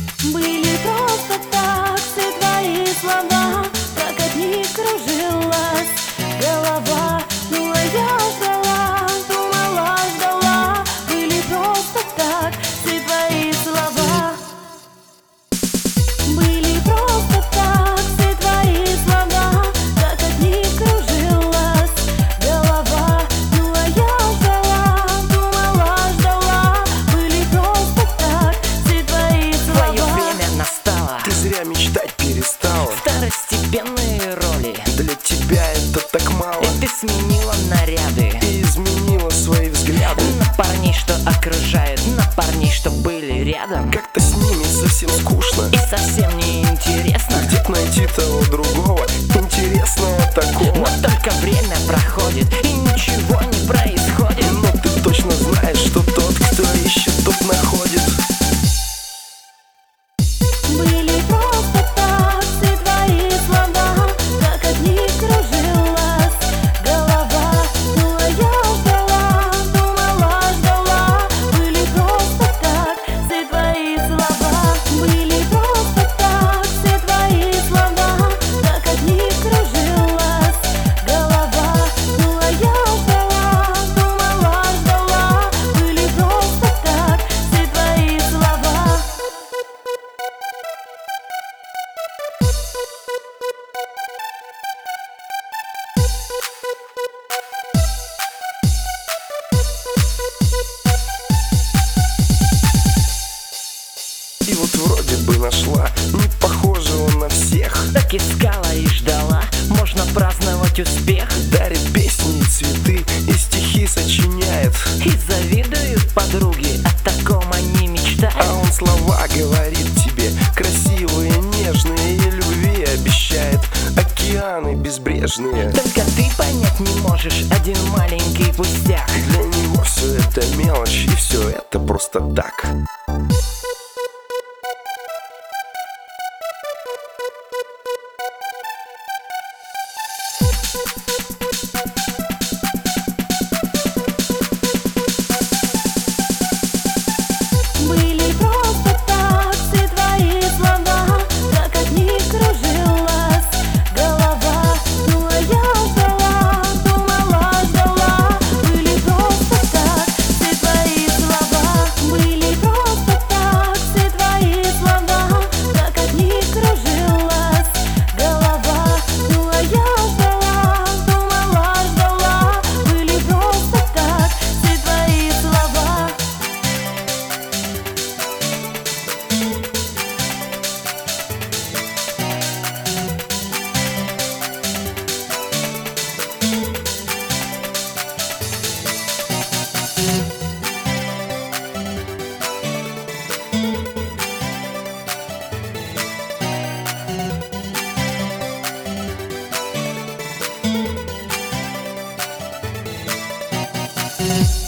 Были просто так все твои слова, как от них кружилась голова. Ну а я ждала, думала, ждала. Были просто так все твои слова. Были просто так все твои слова, как от них кружилась голова. Ну а я ждала, думала, ждала. Были просто так все твои слова. Твое время настало, Ты зря мечтать перестала. второстепенные роли. Для тебя это так мало. И ты сменила наряды И изменила свои взгляды. на парней, что окружают, на парней, что были рядом. Как-то с ними совсем скучно. И совсем не интересно, Где найти того другого, интересного такого? но только время проходит и ничего не происходит. Но ты точно знаешь, что тот, кто ищет, тот находит. Были просто так все твои слова, как от них кружилась голова. Ну а я ждала, думала, ждала. Были просто так все твои слова. Были просто так все твои слова, как от них кружилась голова. Ну а я ждала, думала, ждала. Были просто так все твои слова. И вот вроде бы нашла не похожего на всех. Так искала и ждала, можно праздновать успех. Дарит песни и цветы, и стихи сочиняет. И завидуют подруги, о таком они мечтают. А он слова говорит тебе, красивые, нежные, и любви обещает. Океаны безбрежные. Только ты понять не можешь один маленький пустяк. Для него все это мелочь, и все это просто так. Были просто так все твои слова, как от них кружилась голова. Ну а я ждала, думала, ждала. Были просто так все твои слова. Были просто так все твои слова, как от них кружилась голова. Ну а я ждала, думала, ждала. Были просто так все твои слова. Thank